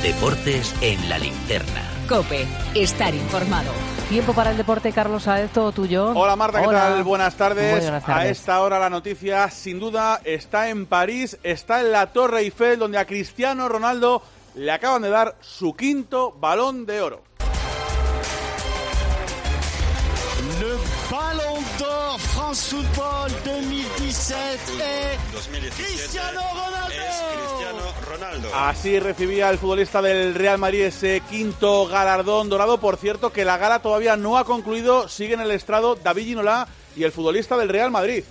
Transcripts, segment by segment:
Deportes en la linterna. COPE, estar informado. Tiempo para el deporte, Carlos Saez, todo tuyo. Hola Marta, ¿qué tal? Buenas tardes. Muy buenas tardes. A esta hora la noticia, sin duda, está en París, está en la Torre Eiffel, donde a Cristiano Ronaldo le acaban de dar su 5º Balón de Oro. Le Ballon d'Or France Football 2017 es Cristiano Ronaldo. Así recibía el futbolista del Real Madrid ese 5º galardón dorado. Por cierto, que la gala todavía no ha concluido. Sigue en el estrado David Ginola y el futbolista del Real Madrid.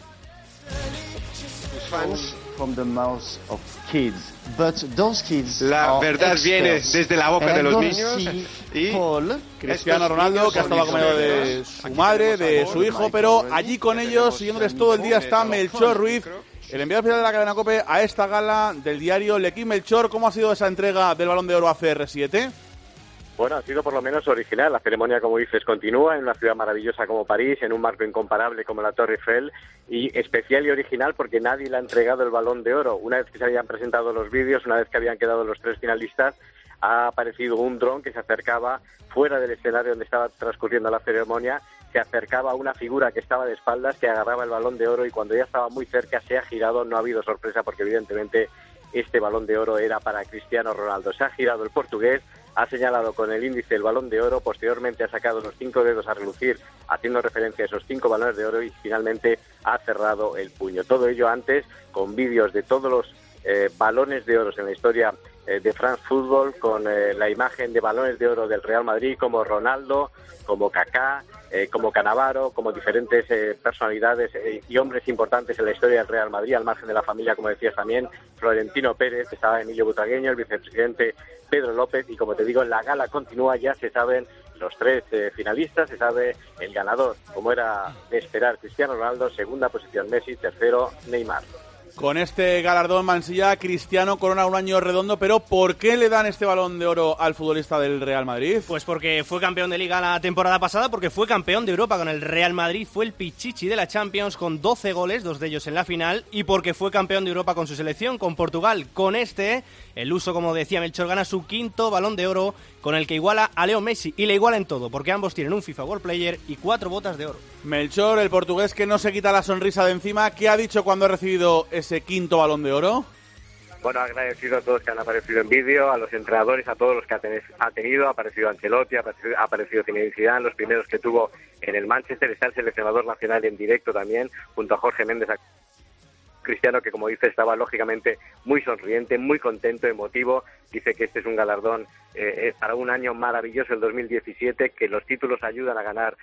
From the mouth of kids. But those kids la verdad viene desde la boca de los niños y Cristiano Ronaldo, que ha estado acompañado de su madre, de su hijo, pero allí con ellos, siguiéndoles todo el día, está Melchor Ruiz, el enviado especial de la cadena COPE a esta gala del diario L'Equipe. Melchor, ¿cómo ha sido esa entrega del Balón de Oro a CR7? Bueno, ha sido por lo menos original. La ceremonia, como dices, continúa en una ciudad maravillosa como París, en un marco incomparable como la Torre Eiffel, y especial y original porque nadie le ha entregado el Balón de Oro. Una vez que se habían presentado los vídeos, una vez que habían quedado los 3 finalistas, ha aparecido un dron que se acercaba fuera del escenario donde estaba transcurriendo la ceremonia, se acercaba a una figura que estaba de espaldas, que agarraba el Balón de Oro, y cuando ya estaba muy cerca se ha girado. No ha habido sorpresa porque evidentemente este Balón de Oro era para Cristiano Ronaldo. Se ha girado el portugués, ha señalado con el índice el Balón de Oro, posteriormente ha sacado los 5 dedos a relucir, haciendo referencia a esos 5 balones de oro, y finalmente ha cerrado el puño. Todo ello antes con vídeos de todos los balones de oro en la historia de France Football, con la imagen de balones de oro del Real Madrid, como Ronaldo, como Kaká, como Cannavaro, como diferentes personalidades y hombres importantes en la historia del Real Madrid, al margen de la familia, como decías también, Florentino Pérez, estaba Emilio Butragueño, el vicepresidente Pedro López, y como te digo, la gala continúa, ya se saben los 3 finalistas, se sabe el ganador, como era de esperar, Cristiano Ronaldo, segunda posición Messi, tercero Neymar. Con este galardón, Mansilla, Cristiano corona un año redondo, pero ¿por qué le dan este Balón de Oro al futbolista del Real Madrid? Pues porque fue campeón de Liga la temporada pasada, porque fue campeón de Europa con el Real Madrid, fue el pichichi de la Champions con 12 goles, 2 de ellos en la final, y porque fue campeón de Europa con su selección, con Portugal. Con este, el uso, como decía Melchor, gana su 5º Balón de Oro, con el que iguala a Leo Messi, y le iguala en todo, porque ambos tienen un FIFA World Player y 4 botas de oro. Melchor, el portugués que no se quita la sonrisa de encima, ¿qué ha dicho cuando ha recibido ese 5º Balón de Oro? Bueno, agradecido a todos que han aparecido en vídeo, a los entrenadores, a todos los que ha tenido. Ha aparecido Ancelotti, ha aparecido Zinedine Zidane, los primeros que tuvo en el Manchester. Está el seleccionador nacional en directo también, junto a Jorge Méndez. Cristiano, que como dice, estaba lógicamente muy sonriente, muy contento, emotivo. Dice que este es un galardón para un año maravilloso, el 2017, que los títulos ayudan a ganar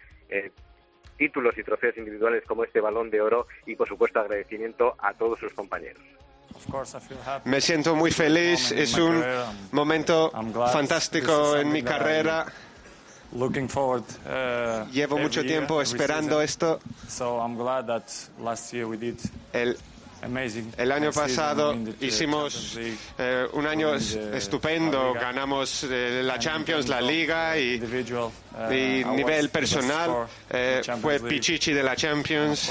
títulos y trofeos individuales como este Balón de Oro, y por supuesto agradecimiento a todos sus compañeros. Me siento muy feliz, es un momento fantástico en mi carrera. Llevo mucho tiempo esperando esto. El año pasado hicimos un año estupendo, ganamos la Champions, la Liga, y nivel personal fue pichichi de la Champions.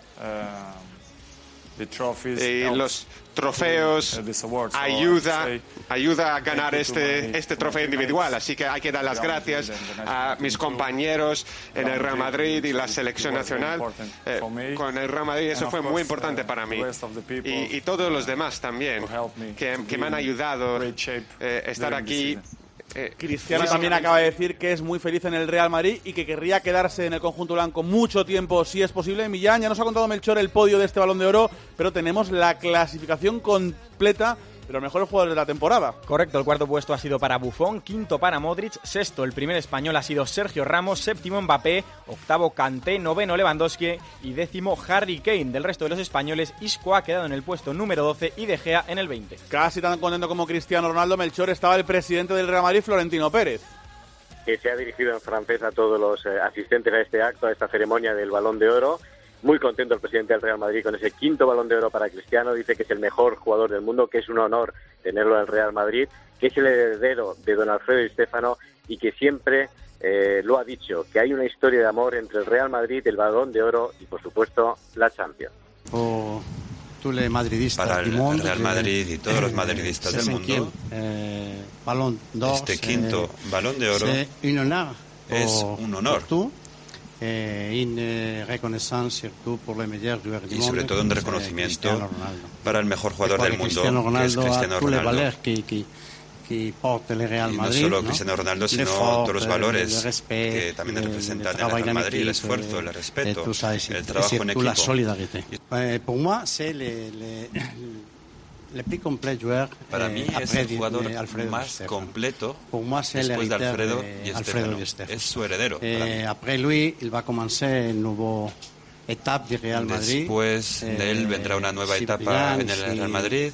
Y los trofeos ayuda a ganar este trofeo individual, así que hay que dar las gracias a mis compañeros en el Real Madrid y la selección nacional. Con el Real Madrid eso fue muy importante para mí, y todos los demás también que me han ayudado a estar aquí. Cristiano también acaba de decir que es muy feliz en el Real Madrid y que querría quedarse en el conjunto blanco mucho tiempo si es posible. Millán, ya nos ha contado Melchor el podio de este Balón de Oro, pero tenemos la clasificación completa de los mejores jugadores de la temporada. Correcto, el 4º puesto ha sido para Buffon, 5º para Modric, 6º el primer español ha sido Sergio Ramos, 7º Mbappé, 8º Kanté, 9º Lewandowski y 10º Harry Kane. Del resto de los españoles, Isco ha quedado en el puesto número 12 y De Gea en el 20. Casi tan contento como Cristiano Ronaldo, Melchor, estaba el presidente del Real Madrid, Florentino Pérez, que se ha dirigido en francés a todos los asistentes a este acto, a esta ceremonia del Balón de Oro. Muy contento el presidente del Real Madrid con ese 5º Balón de Oro para Cristiano. Dice que es el mejor jugador del mundo, que es un honor tenerlo en el Real Madrid, que es el heredero de don Alfredo Di Stéfano, y que siempre lo ha dicho, que hay una historia de amor entre el Real Madrid, el Balón de Oro y, por supuesto, la Champions. para el Real Madrid y todos los madridistas del mundo, este quinto Balón de Oro es un honor. Y sobre todo un reconocimiento para el mejor jugador del mundo, que es Cristiano Ronaldo. Y no solo Cristiano Ronaldo, sino todos los valores que también representan el Real Madrid, el esfuerzo, el respeto, el trabajo en equipo. Para mí es el jugador más completo después de Alfredo y Stefano. Es su heredero. Después de él vendrá una nueva etapa en el Real Madrid.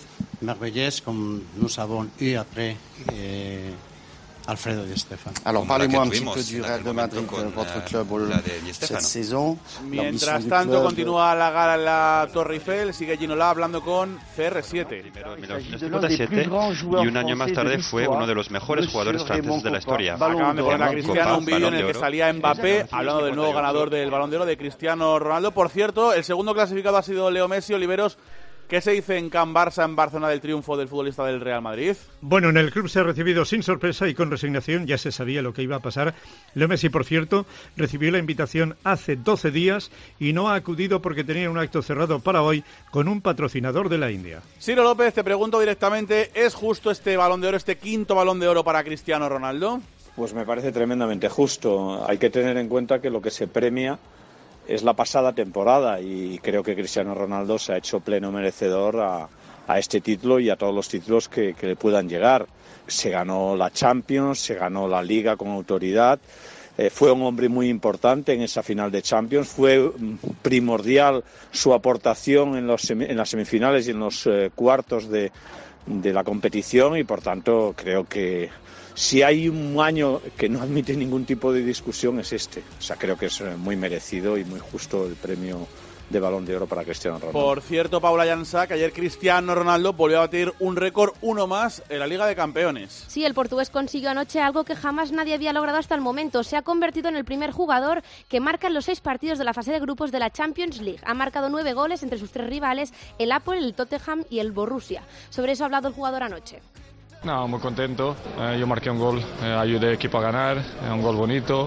Alfredo Di Stéfano. Alors parlez-moi un petit peu du Real de Madrid, votre club cette saison. Mientras tanto continúa la gala en la Torre Eiffel, sigue Ginola hablando con CR7. En 1957 y un año más tarde fue uno de los mejores jugadores franceses de la historia. Acaban de poner a Cristiano un vídeo en el que salía Mbappé hablando del nuevo ganador del Balón de Oro, de Cristiano Ronaldo. Por cierto, el segundo clasificado ha sido Leo Messi. Oliveros, ¿qué se dice en Can Barça, en Barcelona, del triunfo del futbolista del Real Madrid? Bueno, en el club se ha recibido sin sorpresa y con resignación, ya se sabía lo que iba a pasar. Leo Messi, por cierto, recibió la invitación hace 12 días y no ha acudido porque tenía un acto cerrado para hoy con un patrocinador de la India. Ciro López, te pregunto directamente, ¿es justo este Balón de Oro, este quinto Balón de Oro para Cristiano Ronaldo? Pues me parece tremendamente justo. Hay que tener en cuenta que lo que se premia es la pasada temporada y creo que Cristiano Ronaldo se ha hecho pleno merecedor a este título y a todos los títulos que le puedan llegar. Se ganó la Champions, se ganó la Liga con autoridad, fue un hombre muy importante en esa final de Champions, fue primordial su aportación en las semifinales y en los cuartos de la competición y por tanto creo que si hay un año que no admite ningún tipo de discusión es este. O sea, creo que es muy merecido y muy justo el premio de Balón de Oro para Cristiano Ronaldo. Por cierto, Paula Llança, que ayer Cristiano Ronaldo volvió a batir un récord, uno más, en la Liga de Campeones. Sí, el portugués consiguió anoche algo que jamás nadie había logrado hasta el momento. Se ha convertido en el primer jugador que marca en los 6 partidos de la fase de grupos de la Champions League. Ha marcado 9 goles entre sus 3 rivales, el Apple, el Tottenham y el Borussia. Sobre eso ha hablado el jugador anoche. No, muy contento. Yo marqué un gol, ayudé al equipo a ganar, un gol bonito,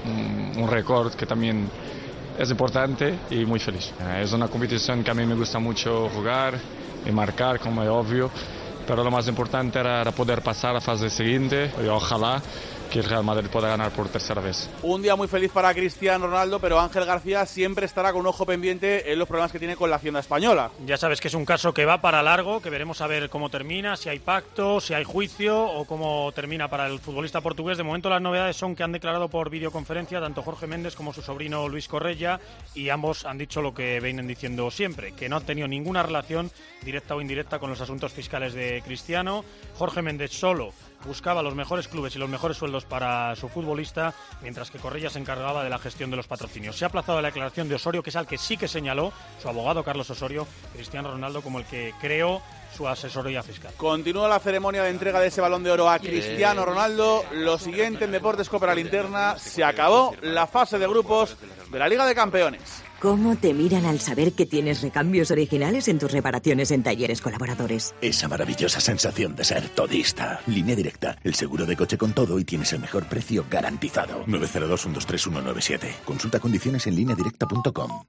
un récord que también es importante y muy feliz. Es una competición que a mí me gusta mucho jugar y marcar, como es obvio, pero lo más importante era poder pasar a la fase siguiente y ojalá que el Real Madrid pueda ganar por tercera vez. Un día muy feliz para Cristiano Ronaldo, pero Ángel García siempre estará con un ojo pendiente en los problemas que tiene con la Hacienda española. Ya sabes que es un caso que va para largo, que veremos a ver cómo termina, si hay pacto, si hay juicio o cómo termina para el futbolista portugués. De momento las novedades son que han declarado por videoconferencia tanto Jorge Méndez como su sobrino Luis Correia y ambos han dicho lo que vienen diciendo siempre, que no han tenido ninguna relación directa o indirecta con los asuntos fiscales de Cristiano. Jorge Méndez solo buscaba los mejores clubes y los mejores sueldos para su futbolista, mientras que Correia se encargaba de la gestión de los patrocinios. Se ha aplazado la declaración de Osorio, que es al que sí que señaló su abogado Carlos Osorio, Cristiano Ronaldo como el que creó su asesoría fiscal. Continúa la ceremonia de entrega de ese Balón de Oro a Cristiano Ronaldo. Lo siguiente en Deportes Cope, la linterna, se acabó la fase de grupos de la Liga de Campeones. ¿Cómo te miran al saber que tienes recambios originales en tus reparaciones en Talleres Colaboradores? Esa maravillosa sensación de ser todista. Línea Directa, el seguro de coche con todo y tienes el mejor precio garantizado. 902-123-197. Consulta condiciones en lineadirecta.com.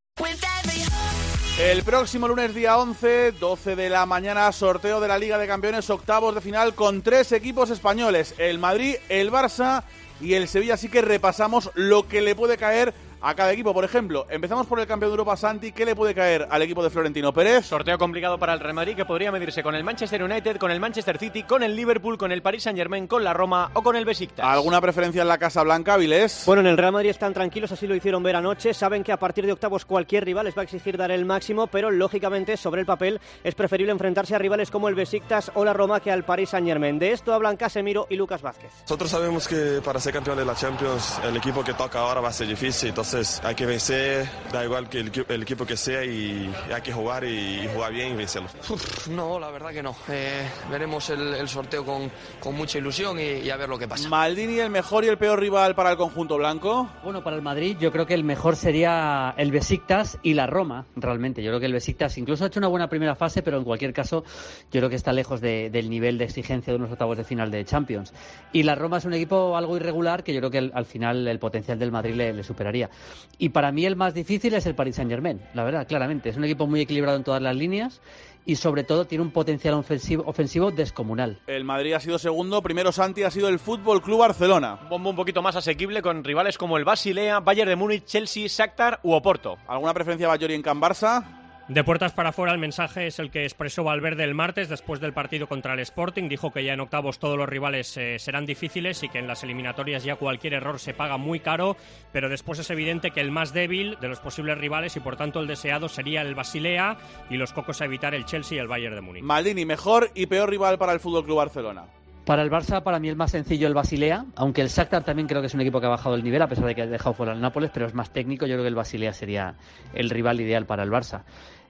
El próximo lunes día 11, 12 de la mañana, sorteo de la Liga de Campeones, octavos de final con 3 equipos españoles, el Madrid, el Barça y el Sevilla. Así que repasamos lo que le puede caer a cada equipo. Por ejemplo, empezamos por el campeón de Europa, Santi. ¿Qué le puede caer al equipo de Florentino Pérez? Sorteo complicado para el Real Madrid, que podría medirse con el Manchester United, con el Manchester City, con el Liverpool, con el Paris Saint-Germain, con la Roma o con el Besiktas. ¿Alguna preferencia en la Casa Blanca, Vilés? Bueno, en el Real Madrid están tranquilos, así lo hicieron ver anoche. Saben que a partir de octavos cualquier rival les va a exigir dar el máximo, pero lógicamente sobre el papel es preferible enfrentarse a rivales como el Besiktas o la Roma que al Paris Saint-Germain. De esto hablan Casemiro y Lucas Vázquez. Nosotros sabemos que para ser campeón de la Champions el equipo que toca ahora va a ser difícil, entonces Entonces hay que vencer, da igual que el equipo que sea, y hay que jugar y jugar bien y vencerlo. No, la verdad que no. Veremos el sorteo con mucha ilusión y a ver lo que pasa. Maldini, el mejor y el peor rival para el conjunto blanco. Bueno, para el Madrid yo creo que el mejor sería el Besiktas y la Roma, realmente. Yo creo que el Besiktas incluso ha hecho una buena primera fase, pero en cualquier caso yo creo que está lejos del nivel de exigencia de unos octavos de final de Champions. Y la Roma es un equipo algo irregular que yo creo que al final el potencial del Madrid le superaría. Y para mí el más difícil es el Paris Saint-Germain, la verdad, claramente. Es un equipo muy equilibrado en todas las líneas y sobre todo tiene un potencial ofensivo descomunal. El Madrid ha sido segundo, primero Santi ha sido el Fútbol Club Barcelona. Un bombo un poquito más asequible con rivales como el Basilea, Bayern de Múnich, Chelsea, Shakhtar u Oporto. ¿Alguna preferencia Bajori en Can Barça? De puertas para afuera, el mensaje es el que expresó Valverde el martes después del partido contra el Sporting. Dijo que ya en octavos todos los rivales serán difíciles y que en las eliminatorias ya cualquier error se paga muy caro, pero después es evidente que el más débil de los posibles rivales y por tanto el deseado sería el Basilea y los cocos a evitar el Chelsea y el Bayern de Múnich. Maldini, mejor y peor rival para el FC Barcelona. Para el Barça, para mí el más sencillo el Basilea, aunque el Shakhtar también creo que es un equipo que ha bajado el nivel, a pesar de que ha dejado fuera el Nápoles, pero es más técnico. Yo creo que el Basilea sería el rival ideal para el Barça.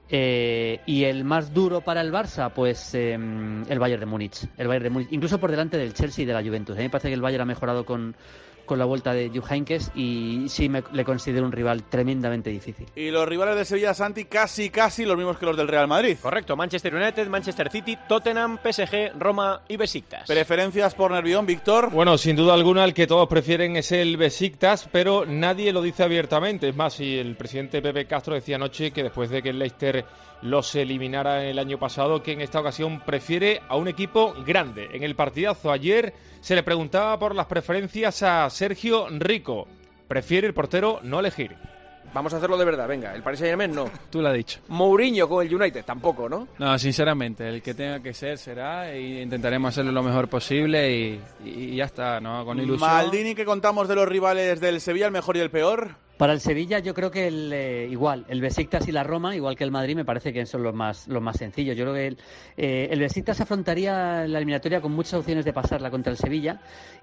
Y el más duro para el Barça, pues el Bayern de Múnich. Incluso por delante del Chelsea y de la Juventus. A mí me parece que el Bayern ha mejorado con la vuelta de Jupp Heynckes y sí le considero un rival tremendamente difícil. Y los rivales de Sevilla, Santi, casi los mismos que los del Real Madrid. Correcto, Manchester United, Manchester City, Tottenham, PSG, Roma y Besiktas. ¿Preferencias por Nervión, Víctor? Bueno, sin duda alguna el que todos prefieren es el Besiktas, pero nadie lo dice abiertamente. Es más, si el presidente Pepe Castro decía anoche que después de que el Leicester los eliminara el año pasado, que en esta ocasión prefiere a un equipo grande. En el partidazo ayer se le preguntaba por las preferencias a Sergio Rico. Prefiere el portero no elegir. Vamos a hacerlo de verdad, venga, el Paris Saint-Germain no. Tú lo has dicho. Mourinho con el United tampoco, ¿no? No, sinceramente, el que tenga que ser será e intentaremos hacerlo lo mejor posible y ya está, ¿no? Con ilusión. Maldini, ¿qué contamos de los rivales del Sevilla, el mejor y el peor? Para el Sevilla yo creo que el Besiktas y la Roma, igual que el Madrid, me parece que son los más sencillos. Yo creo que el Besiktas afrontaría la eliminatoria con muchas opciones de pasarla contra el Sevilla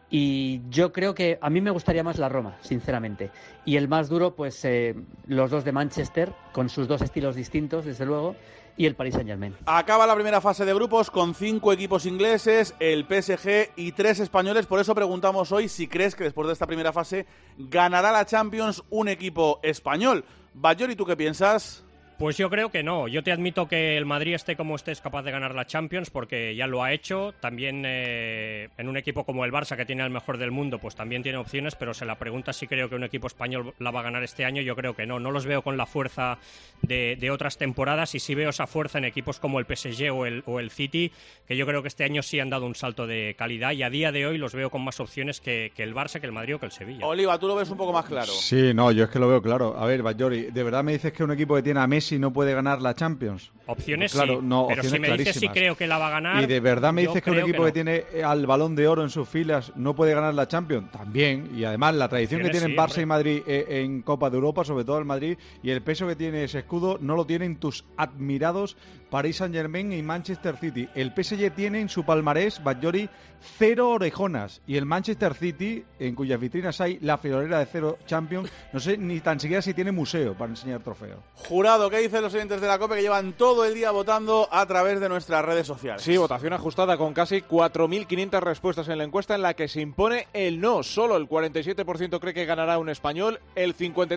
y yo creo que a mí me gustaría más la Roma, sinceramente. Y el más duro, pues los dos de Manchester, con sus dos estilos distintos, desde luego, y el Paris Saint-Germain. Acaba la primera fase de grupos con 5 equipos ingleses, el PSG y 3 españoles. Por eso preguntamos hoy si crees que después de esta primera fase ganará la Champions un equipo español. Bajori, ¿tú qué piensas? Pues yo creo que no. Yo te admito que el Madrid esté como esté es capaz de ganar la Champions porque ya lo ha hecho. También en un equipo como el Barça, que tiene al mejor del mundo, pues también tiene opciones, pero se la pregunta si creo que un equipo español la va a ganar este año. Yo creo que no. No los veo con la fuerza de otras temporadas y sí veo esa fuerza en equipos como el PSG o el City, que yo creo que este año sí han dado un salto de calidad y a día de hoy los veo con más opciones que el Barça, que el Madrid o que el Sevilla. Oliva, ¿tú lo ves un poco más claro? Sí, no, yo es que lo veo claro. A ver, Bajori, ¿de verdad me dices que un equipo que tiene a Messi no puede ganar la Champions? Opciones claro, sí, no, pero opciones si me dices si creo que la va a ganar... ¿Y de verdad me dices que un equipo que tiene al Balón de Oro en sus filas no puede ganar la Champions? También, y además la tradición que tienen Barça y Madrid en Copa de Europa, sobre todo el Madrid, y el peso que tiene ese escudo, no lo tienen tus admirados Paris Saint-Germain y Manchester City. El PSG tiene en su palmarés, Bajori, 0 orejonas, y el Manchester City, en cuyas vitrinas hay la friolera de 0 Champions, no sé ni tan siquiera si tiene museo para enseñar trofeos. Jurado, ¿qué dicen los oyentes de la COPE que llevan todo el día votando a través de nuestras redes sociales? Sí, votación ajustada con casi 4.500 respuestas en la encuesta en la que se impone el no. Solo el 47% cree que ganará un español, el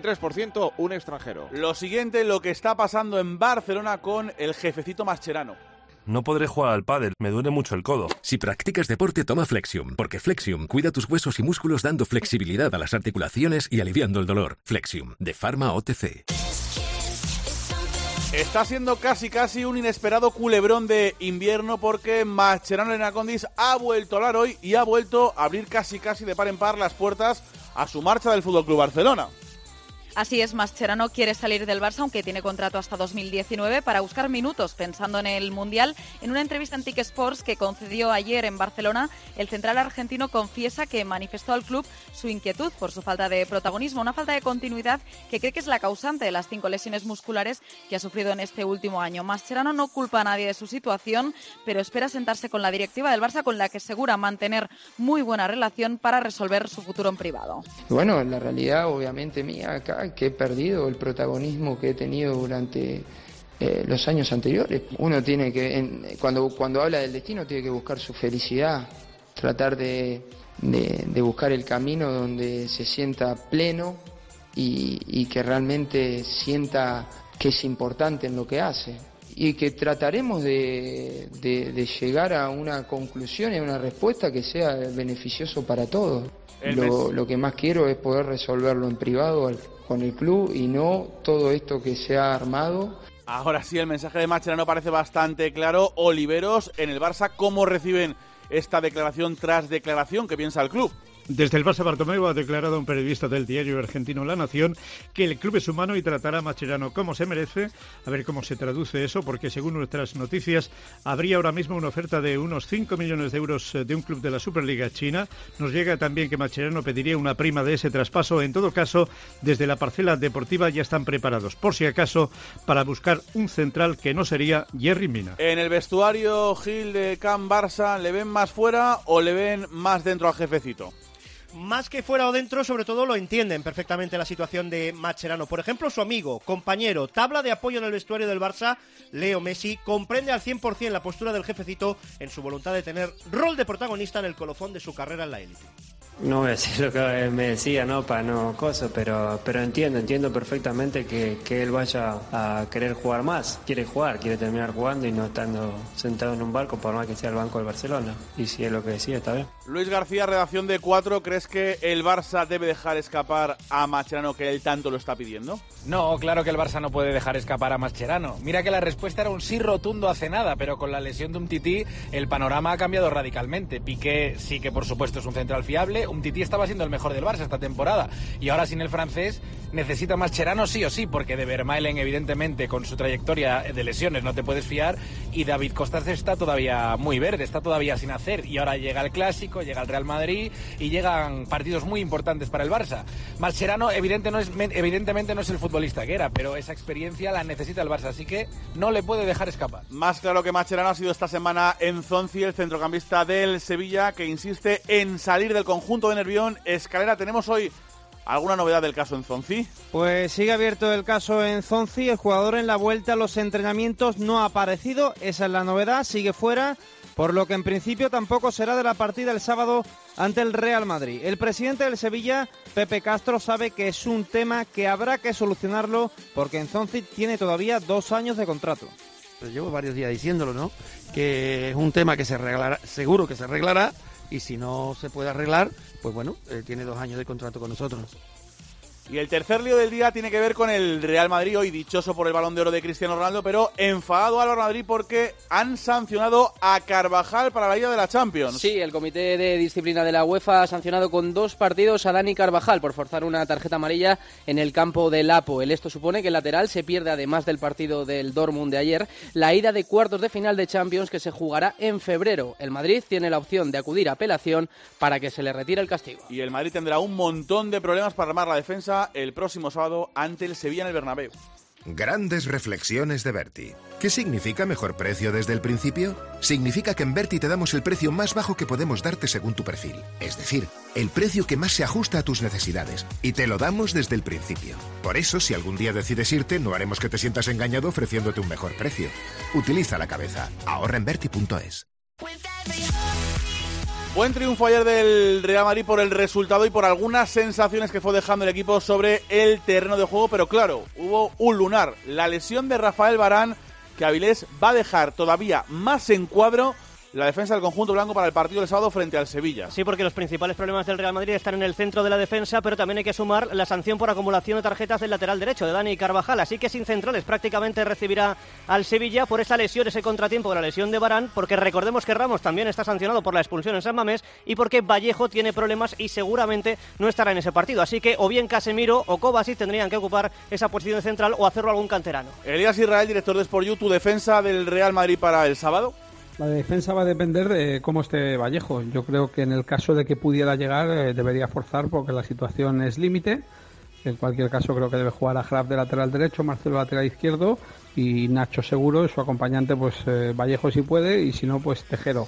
53% un extranjero. Lo siguiente, lo que está pasando en Barcelona con el jefecito Mascherano. No podré jugar al pádel, me duele mucho el codo. Si practicas deporte, toma Flexium, porque Flexium cuida tus huesos y músculos dando flexibilidad a las articulaciones y aliviando el dolor. Flexium, de Pharma OTC. Está siendo casi un inesperado culebrón de invierno porque Mascherano Leonacondis ha vuelto a hablar hoy y ha vuelto a abrir casi de par en par las puertas a su marcha del FC Barcelona. Así es, Mascherano quiere salir del Barça, aunque tiene contrato hasta 2019, para buscar minutos pensando en el Mundial. En una entrevista en TIC Sports que concedió ayer en Barcelona, el central argentino confiesa que manifestó al club su inquietud por su falta de protagonismo, una falta de continuidad que cree que es la causante de las 5 lesiones musculares que ha sufrido en este último año. Mascherano no culpa a nadie de su situación, pero espera sentarse con la directiva del Barça, con la que asegura mantener muy buena relación para resolver su futuro en privado. Bueno, la realidad obviamente mía acá verdad que he perdido el protagonismo que he tenido durante los años anteriores. Uno tiene que, cuando habla del destino, tiene que buscar su felicidad, tratar de buscar el camino donde se sienta pleno y que realmente sienta que es importante en lo que hace. Y que trataremos de llegar a una conclusión y a una respuesta que sea beneficioso para todos. Lo que más quiero es poder resolverlo en privado con el club y no todo esto que se ha armado. Ahora sí, el mensaje de Mascherano parece bastante claro. Oliveros, en el Barça, ¿cómo reciben esta declaración tras declaración? ¿Qué piensa el club? Desde el Barça, Bartomeu ha declarado a un periodista del diario argentino La Nación que el club es humano y tratará a Mascherano como se merece. A ver cómo se traduce eso, porque según nuestras noticias habría ahora mismo una oferta de unos 5 millones de euros de un club de la Superliga China. Nos llega también que Mascherano pediría una prima de ese traspaso. En todo caso, desde la parcela deportiva ya están preparados, por si acaso, para buscar un central que no sería Yerry Mina. En el vestuario, Gil, de Can Barça, ¿le ven más fuera o le ven más dentro al jefecito? Más que fuera o dentro, sobre todo lo entienden perfectamente la situación de Mascherano. Por ejemplo, su amigo, compañero, tabla de apoyo en el vestuario del Barça, Leo Messi, comprende al 100% la postura del jefecito en su voluntad de tener rol de protagonista en el colofón de su carrera en la élite. No voy a decir lo que me decía, ¿no? Para no cosas, pero entiendo perfectamente que él vaya a querer jugar más. Quiere jugar, quiere terminar jugando y no estando sentado en un barco, por más que sea el banco del Barcelona. Y si es lo que decía, está bien. Luis García, redacción de 4, ¿crees que el Barça debe dejar escapar a Mascherano, que él tanto lo está pidiendo? No, claro que el Barça no puede dejar escapar a Mascherano. Mira que la respuesta era un sí rotundo hace nada, pero con la lesión de Umtiti el panorama ha cambiado radicalmente. Piqué sí que por supuesto es un central fiable. Umtiti estaba siendo el mejor del Barça esta temporada y ahora sin el francés necesita Mascherano sí o sí, porque de Vermaelen evidentemente con su trayectoria de lesiones no te puedes fiar, y David Costas está todavía muy verde, está todavía sin hacer, y ahora llega el Clásico, llega el Real Madrid y llegan partidos muy importantes para el Barça. Mascherano evidentemente no es el futbolista que era, pero esa experiencia la necesita el Barça, así que no le puede dejar escapar. Más claro que Mascherano ha sido esta semana Nzonzi, el centrocampista del Sevilla, que insiste en salir del conjunto de Nervión. Escalera, ¿tenemos hoy alguna novedad del caso Nzonzi? Pues sigue abierto el caso Nzonzi. El jugador en la vuelta a los entrenamientos no ha aparecido, esa es la novedad, sigue fuera, por lo que en principio tampoco será de la partida el sábado ante el Real Madrid. El presidente del Sevilla, Pepe Castro, sabe que es un tema que habrá que solucionarlo porque Nzonzi tiene todavía 2 años de contrato. Pues llevo varios días diciéndolo, ¿no? Que es un tema que se arreglará, seguro que se arreglará, y si no se puede arreglar, pues bueno, tiene 2 años de contrato con nosotros. Y el tercer lío del día tiene que ver con el Real Madrid, hoy dichoso por el Balón de Oro de Cristiano Ronaldo, pero enfadado al Real Madrid porque han sancionado a Carvajal para la ida de la Champions. Sí, el Comité de Disciplina de la UEFA ha sancionado con 2 partidos a Dani Carvajal por forzar una tarjeta amarilla en el campo del Apoel. Esto supone que el lateral se pierde, además del partido del Dortmund de ayer, la ida de cuartos de final de Champions que se jugará en febrero. El Madrid tiene la opción de acudir a apelación para que se le retire el castigo. Y el Madrid tendrá un montón de problemas para armar la defensa el próximo sábado ante el Sevilla en el Bernabéu. Grandes reflexiones de Berti. ¿Qué significa mejor precio desde el principio? Significa que en Berti te damos el precio más bajo que podemos darte según tu perfil. Es decir, el precio que más se ajusta a tus necesidades. Y te lo damos desde el principio. Por eso, si algún día decides irte, no haremos que te sientas engañado ofreciéndote un mejor precio. Utiliza la cabeza. Ahorra en Berti.es. Buen triunfo ayer del Real Madrid por el resultado y por algunas sensaciones que fue dejando el equipo sobre el terreno de juego, pero claro, hubo un lunar, la lesión de Rafael Varane, que Avilés va a dejar todavía más en cuadro la defensa del conjunto blanco para el partido del sábado frente al Sevilla. Sí, porque los principales problemas del Real Madrid están en el centro de la defensa, pero también hay que sumar la sanción por acumulación de tarjetas del lateral derecho de Dani Carvajal, así que sin centrales prácticamente recibirá al Sevilla por esa lesión, ese contratiempo de la lesión de Varane, porque recordemos que Ramos también está sancionado por la expulsión en San Mamés y porque Vallejo tiene problemas y seguramente no estará en ese partido, así que o bien Casemiro o Kovacic tendrían que ocupar esa posición de central o hacerlo algún canterano. Elías Israel, director de Sport You, ¿tu defensa del Real Madrid para el sábado? La defensa va a depender de cómo esté Vallejo. Yo creo que en el caso de que pudiera llegar debería forzar porque la situación es límite. En cualquier caso creo que debe jugar a Graf de lateral derecho, Marcelo lateral izquierdo y Nacho seguro, y su acompañante pues Vallejo si puede y si no pues Tejero.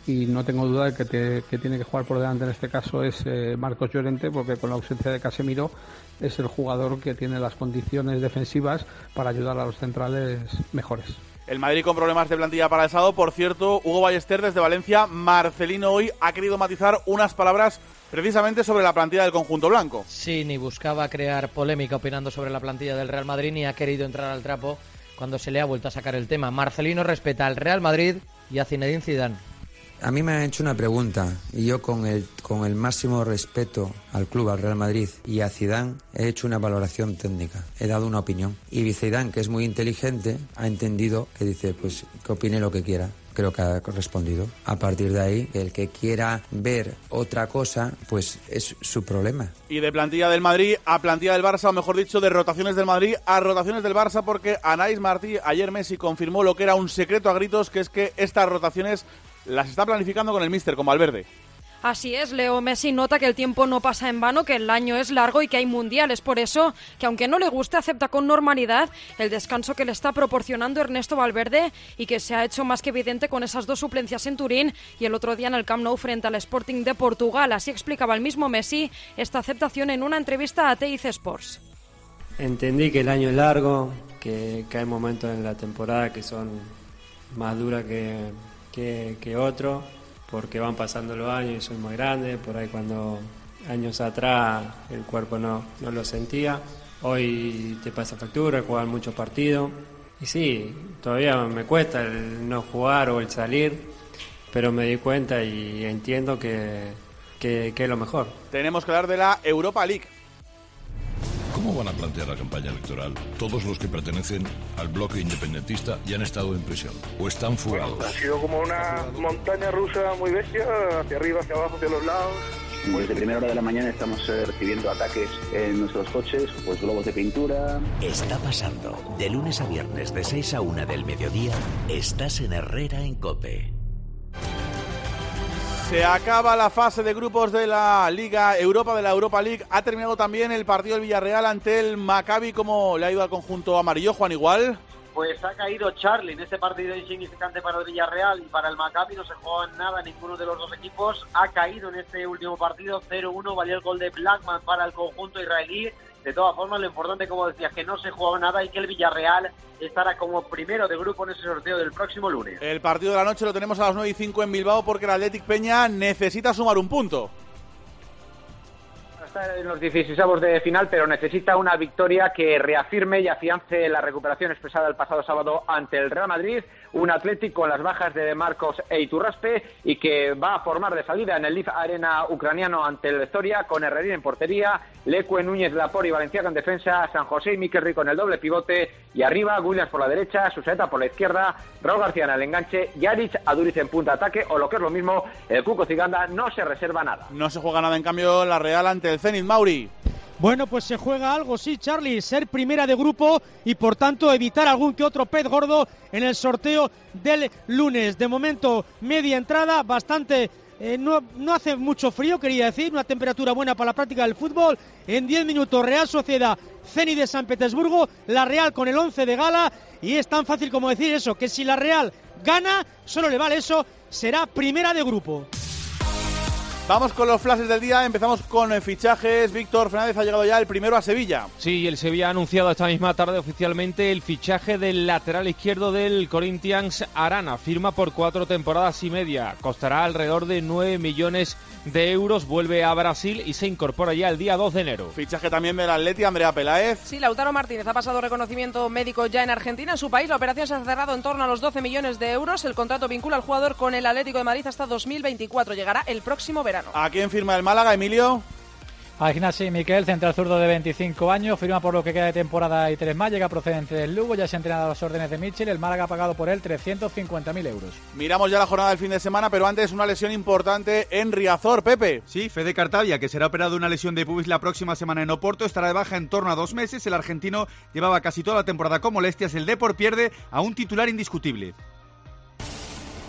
y no tengo duda de que tiene que jugar por delante en este caso es Marcos Llorente, porque con la ausencia de Casemiro es el jugador que tiene las condiciones defensivas para ayudar a los centrales mejores. El Madrid con problemas de plantilla para el sábado. Por cierto, Hugo Ballester desde Valencia. Marcelino hoy ha querido matizar unas palabras precisamente sobre la plantilla del conjunto blanco. Sí, ni buscaba crear polémica opinando sobre la plantilla del Real Madrid, ni ha querido entrar al trapo cuando se le ha vuelto a sacar el tema. Marcelino respeta al Real Madrid y a Zinedine Zidane. A mí me han hecho una pregunta y yo con el máximo respeto al club, al Real Madrid y a Zidane, he hecho una valoración técnica, he dado una opinión. Y Zidane, que es muy inteligente, ha entendido que dice, pues que opine lo que quiera. Creo que ha correspondido. A partir de ahí, el que quiera ver otra cosa, pues es su problema. Y de plantilla del Madrid a plantilla del Barça, o mejor dicho, de rotaciones del Madrid a rotaciones del Barça, porque Anaïs Martí, ayer Messi confirmó lo que era un secreto a gritos, que es que estas rotaciones las está planificando con el míster, con Valverde. Así es, Leo Messi nota que el tiempo no pasa en vano, que el año es largo y que hay mundiales. Por eso, que aunque no le guste, acepta con normalidad el descanso que le está proporcionando Ernesto Valverde y que se ha hecho más que evidente con esas dos suplencias en Turín y el otro día en el Camp Nou frente al Sporting de Portugal. Así explicaba el mismo Messi esta aceptación en una entrevista a TIC Sports. Entendí que el año es largo, que hay momentos en la temporada que son más duras que otros, porque van pasando los años y soy muy grande, por ahí cuando años atrás el cuerpo no lo sentía, hoy te pasa factura, jugar muchos partidos, y sí, todavía me cuesta el no jugar o el salir, pero me di cuenta y entiendo que es lo mejor. Tenemos que hablar de la Europa League. ¿Cómo van a plantear la campaña electoral todos los que pertenecen al bloque independentista y han estado en prisión o están fugados? Ha sido como una montaña rusa muy bestia, hacia arriba, hacia abajo, hacia los lados. Desde primera hora de la mañana estamos recibiendo ataques en nuestros coches, pues globos de pintura. Está pasando. De lunes a viernes de 6 a 1 del mediodía, estás en Herrera en COPE. Se acaba la fase de grupos de la Liga Europa, de la Europa League. Ha terminado también el partido del Villarreal ante el Maccabi. ¿Cómo le ha ido al conjunto amarillo, Juan Igual? Pues ha caído Charlie en este partido insignificante para el Villarreal y para el Maccabi. No se jugaba nada ninguno de los dos equipos. Ha caído en este último partido 0-1. Valió el gol de Blackman para el conjunto israelí. De todas formas, lo importante, como decía, que no se jugaba nada y que el Villarreal estará como primero de grupo en ese sorteo del próximo lunes. El partido de la noche lo tenemos a las 9:05 en Bilbao, porque el Athletic Peña necesita sumar un punto. Está en los 16avos de final, pero necesita una victoria que reafirme y afiance la recuperación expresada el pasado sábado ante el Real Madrid. Un Athletic con las bajas de Marcos e Iturraspe y que va a formar de salida en el Leaf Arena ucraniano ante el Victoria, con Herrerín en portería, Lecue, Núñez, Laporte y Valenciaga en defensa, San José y Miquel Rico en el doble pivote, y arriba Williams por la derecha, Susaeta por la izquierda, Raúl García en el enganche, Jaric, Aduriz en punta ataque, o lo que es lo mismo, el Cuco Ciganda no se reserva nada. No se juega nada en cambio la Real ante el Zenit, Mauri. Bueno, pues se juega algo, sí, Charlie, ser primera de grupo y por tanto evitar algún que otro pez gordo en el sorteo del lunes. De momento, media entrada, bastante, no hace mucho frío, quería decir, una temperatura buena para la práctica del fútbol. En 10 minutos, Real Sociedad, Zenit de San Petersburgo, la Real con el 11 de gala, y es tan fácil como decir eso, que si la Real gana, solo le vale eso, será primera de grupo. Vamos con los flashes del día, empezamos con fichajes. Víctor Fernández, ha llegado ya el primero a Sevilla. Sí, el Sevilla ha anunciado esta misma tarde oficialmente el fichaje del lateral izquierdo del Corinthians, Arana. Firma por 4 temporadas y media, costará alrededor de 9 millones de euros, vuelve a Brasil y se incorpora ya el día 2 de enero. Fichaje también del Atleti, Andrea Peláez. Sí, Lautaro Martínez ha pasado reconocimiento médico ya en Argentina. En su país la operación se ha cerrado en torno a los 12 millones de euros. El contrato vincula al jugador con el Atlético de Madrid hasta 2024. Llegará el próximo verano. ¿A quién firma el Málaga, Emilio? A Ignasi Miquel, central zurdo de 25 años, firma por lo que queda de temporada y 3 más, llega procedente del Lugo, ya se ha entrenado a las órdenes de Michel, el Málaga ha pagado por él 350.000 euros. Miramos ya la jornada del fin de semana, pero antes una lesión importante en Riazor, Pepe. Sí, Fede Cartavia, que será operado de una lesión de pubis la próxima semana en Oporto, estará de baja en torno a 2 meses, el argentino llevaba casi toda la temporada con molestias, el Depor pierde a un titular indiscutible.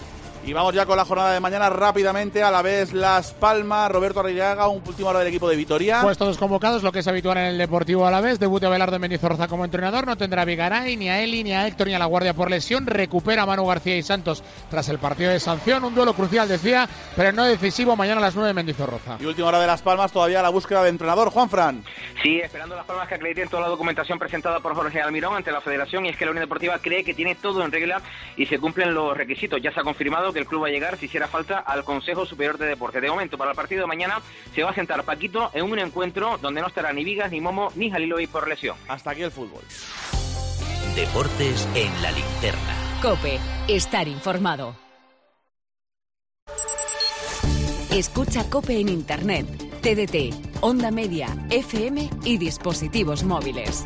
Y vamos ya con la jornada de mañana rápidamente. A la vez Las Palmas, Roberto Arrillaga, un último hora del equipo de Vitoria. Pues todos convocados, lo que es habitual en el Deportivo Alavés. Debut de Abelardo en Mendizorroza como entrenador. No tendrá a Vigaray, ni a Eli, ni a Héctor, ni a La Guardia por lesión. Recupera a Manu García y Santos tras el partido de sanción. Un duelo crucial, decía, pero no decisivo, mañana a las 9 en Mendizorroza. Y última hora de Las Palmas, todavía la búsqueda de entrenador. Juanfran. Sí, esperando Las Palmas que acrediten toda la documentación presentada por Jorge Almirón ante la Federación, y es que la Unión Deportiva cree que tiene todo en regla y se cumplen los requisitos. Ya se ha confirmado que el club va a llegar, si hiciera falta, al Consejo Superior de Deporte. De momento, para el partido de mañana se va a sentar Paquito en un encuentro donde no estará ni Vigas, ni Momo, ni Halilovic por lesión. Hasta aquí el fútbol. Deportes en la linterna. COPE. Estar informado. Escucha COPE en Internet, TDT, Onda Media, FM y dispositivos móviles.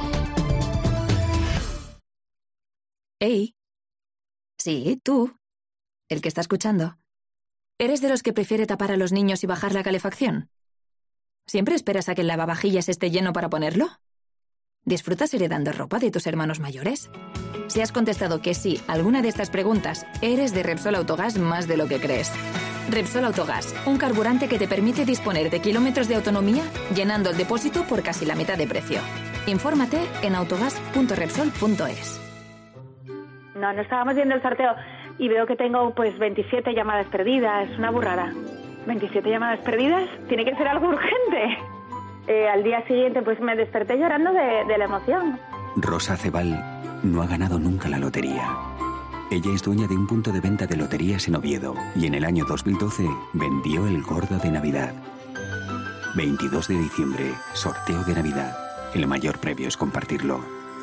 Hey. Sí, tú. El que está escuchando. ¿Eres de los que prefiere tapar a los niños y bajar la calefacción? ¿Siempre esperas a que el lavavajillas esté lleno para ponerlo? ¿Disfrutas heredando ropa de tus hermanos mayores? Si has contestado que sí a alguna de estas preguntas, eres de Repsol Autogás más de lo que crees. Repsol Autogás, un carburante que te permite disponer de kilómetros de autonomía llenando el depósito por casi la mitad de precio. Infórmate en autogas.repsol.es. No estábamos viendo el sorteo y veo que tengo pues 27 llamadas perdidas, una burrada. ¿27 llamadas perdidas? Tiene que ser algo urgente. Al día siguiente pues me desperté llorando de la emoción. Rosa Cebal no ha ganado nunca la lotería. Ella es dueña de un punto de venta de loterías en Oviedo y en el año 2012 vendió el gordo de Navidad. 22 de diciembre, sorteo de Navidad. El mayor premio es compartirlo.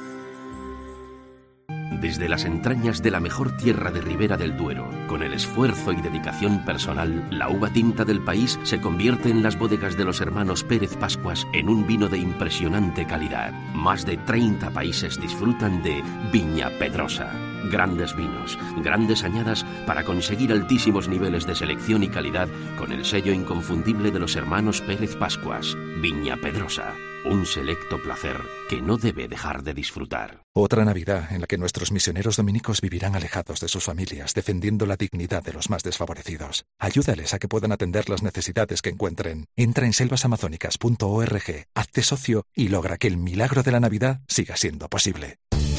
Desde las entrañas de la mejor tierra de Ribera del Duero, con el esfuerzo y dedicación personal, la uva tinta del país se convierte en las bodegas de los hermanos Pérez Pascuas en un vino de impresionante calidad. Más de 30 países disfrutan de Viña Pedrosa. Grandes vinos, grandes añadas para conseguir altísimos niveles de selección y calidad con el sello inconfundible de los hermanos Pérez Pascuas. Viña Pedrosa, un selecto placer que no debe dejar de disfrutar. Otra Navidad en la que nuestros misioneros dominicos vivirán alejados de sus familias, defendiendo la dignidad de los más desfavorecidos. Ayúdales a que puedan atender las necesidades que encuentren. Entra en selvasamazónicas.org, hazte socio y logra que el milagro de la Navidad siga siendo posible.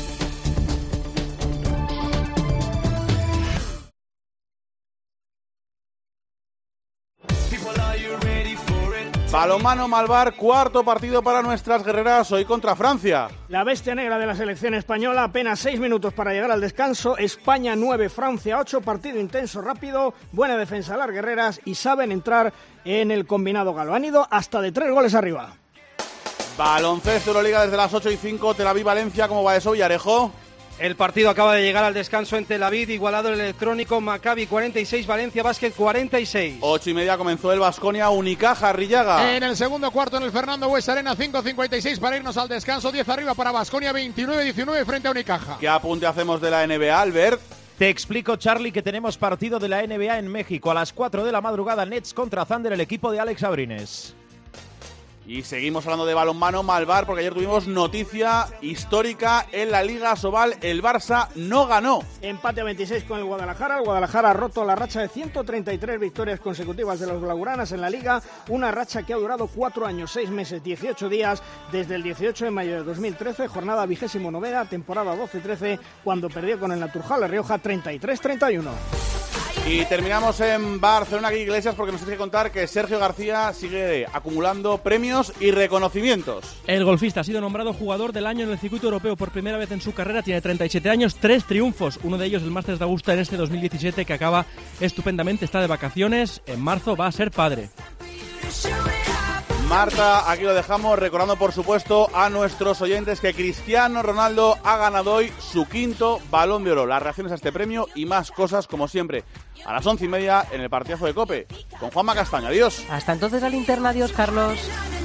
Balonmano Malvar, cuarto partido para nuestras guerreras, hoy contra Francia. La bestia negra de la selección española, apenas 6 minutos para llegar al descanso. España 9, Francia 8, partido intenso, rápido, buena defensa de las guerreras y saben entrar en el combinado galo. Han ido hasta de 3 goles arriba. Baloncesto Euroliga desde las 8:05, Tel Aviv Valencia, ¿cómo va eso, Villarejo? El partido acaba de llegar al descanso en Tel Aviv, igualado el electrónico, Maccabi 46, Valencia Basket 46. 8:30 comenzó el Baskonia Unicaja, Arrillaga. En el segundo cuarto en el Fernando Bues Arena, 5:56 para irnos al descanso, 10 arriba para Baskonia, 29-19 frente a Unicaja. ¿Qué apunte hacemos de la NBA, Albert? Te explico, Charlie, que tenemos partido de la NBA en México a las 4 de la madrugada, Nets contra Thunder, el equipo de Alex Abrines. Y seguimos hablando de balonmano Malvar, porque ayer tuvimos noticia histórica en la Liga Sobal. El Barça no ganó. Empate a 26 con el Guadalajara. El Guadalajara ha roto la racha de 133 victorias consecutivas de los blaugranas en la Liga. Una racha que ha durado 4 años, 6 meses, 18 días, desde el 18 de mayo de 2013, jornada 29ª, temporada 12-13, cuando perdió con el Naturjal La Rioja 33-31. Y terminamos en Barcelona, aquí Iglesias, porque nos tiene que contar que Sergio García sigue acumulando premios y reconocimientos. El golfista ha sido nombrado jugador del año en el circuito europeo por primera vez en su carrera. Tiene 37 años, 3 triunfos. Uno de ellos el Masters de Augusta en este 2017, que acaba estupendamente. Está de vacaciones. En marzo va a ser padre. Marta, aquí lo dejamos, recordando por supuesto a nuestros oyentes que Cristiano Ronaldo ha ganado hoy su 5º Balón de Oro. Las reacciones a este premio y más cosas, como siempre, a las 11:30 en el partidazo de COPE con Juanma Castaño. Adiós. Hasta entonces, la linterna. Adiós, Carlos.